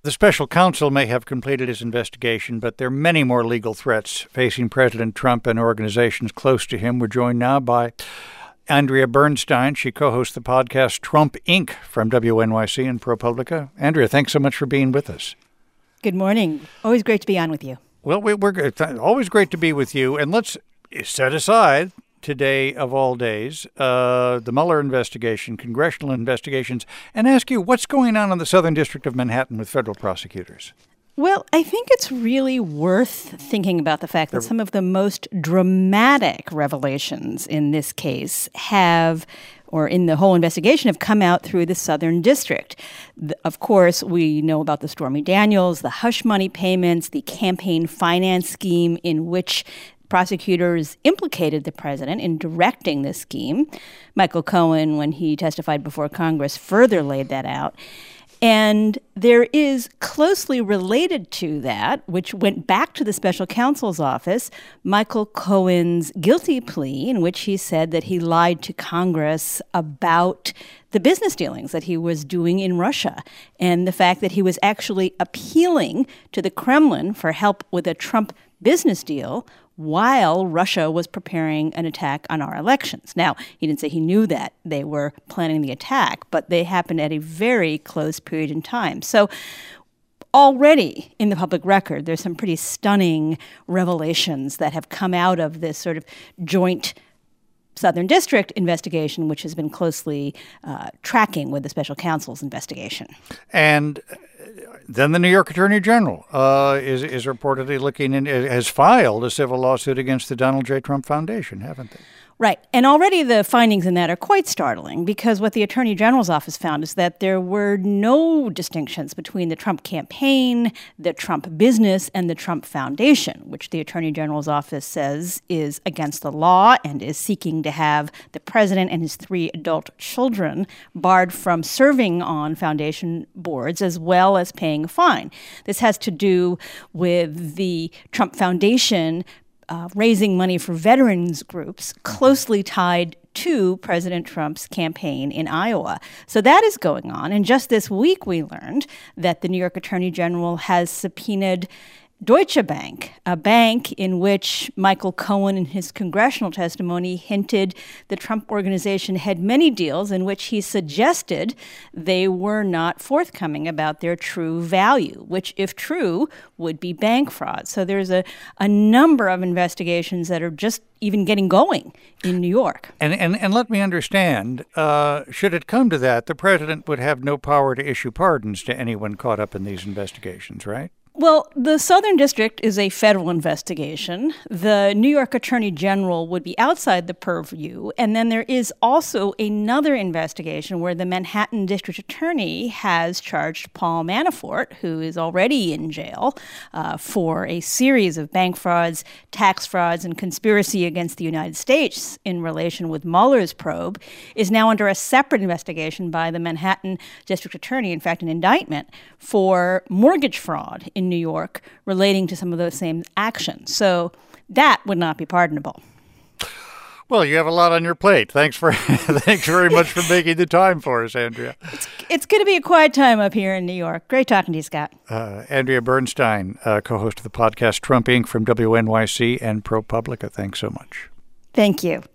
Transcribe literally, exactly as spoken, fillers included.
The special counsel may have completed his investigation, but there are many more legal threats facing President Trump and organizations close to him. We're joined now by Andrea Bernstein. She co-hosts the podcast Trump Incorporated from W N Y C and ProPublica. Andrea, thanks so much for being with us. Good morning. Always great to be on with you. Well, we, we're it's always great to be with you. And let's set aside today of all days, uh, the Mueller investigation, congressional investigations, and ask you what's going on in the Southern District of Manhattan with federal prosecutors. Well, I think it's really worth thinking about the fact that some of the most dramatic revelations in this case have, or in the whole investigation, have come out through the Southern District. Of course, we know about the Stormy Daniels, the hush money payments, the campaign finance scheme in which prosecutors implicated the president in directing this scheme. Michael Cohen, when he testified before Congress, further laid that out. And there is closely related to that, which went back to the special counsel's office, Michael Cohen's guilty plea in which he said that he lied to Congress about the business dealings that he was doing in Russia and the fact that he was actually appealing to the Kremlin for help with a Trump business deal while Russia was preparing an attack on our elections. Now, he didn't say he knew that they were planning the attack, but they happened at a very close period in time. So already in the public record, there's some pretty stunning revelations that have come out of this sort of joint Southern District investigation, which has been closely uh, tracking with the special counsel's investigation. And then the New York Attorney General uh, is is reportedly looking in, has filed a civil lawsuit against the Donald J. Trump Foundation, haven't they? Right. And already the findings in that are quite startling because what the Attorney General's office found is that there were no distinctions between the Trump campaign, the Trump business, and the Trump Foundation, which the Attorney General's office says is against the law and is seeking to have the president and his three adult children barred from serving on foundation boards as well as paying a fine. This has to do with the Trump Foundation Uh, raising money for veterans groups closely tied to President Trump's campaign in Iowa. So that is going on. And just this week, we learned that the New York Attorney General has subpoenaed Deutsche Bank, a bank in which Michael Cohen in his congressional testimony hinted the Trump organization had many deals in which he suggested they were not forthcoming about their true value, which, if true, would be bank fraud. So there's a, a number of investigations that are just even getting going in New York. And and, and let me understand, uh, should it come to that, the president would have no power to issue pardons to anyone caught up in these investigations, right? Well, the Southern District is a federal investigation. The New York Attorney General would be outside the purview. And then there is also another investigation where the Manhattan District Attorney has charged Paul Manafort, who is already in jail, uh, for a series of bank frauds, tax frauds, and conspiracy against the United States in relation with Mueller's probe, is now under a separate investigation by the Manhattan District Attorney, in fact, an indictment for mortgage fraud in New York relating to some of those same actions. So that would not be pardonable. Well, you have a lot on your plate. Thanks for thanks very much for making the time for us, Andrea. It's, it's going to be a quiet time up here in New York. Great talking to you, Scott. Uh, Andrea Bernstein, uh, co-host of the podcast Trump Incorporated from W N Y C and ProPublica. Thanks so much. Thank you.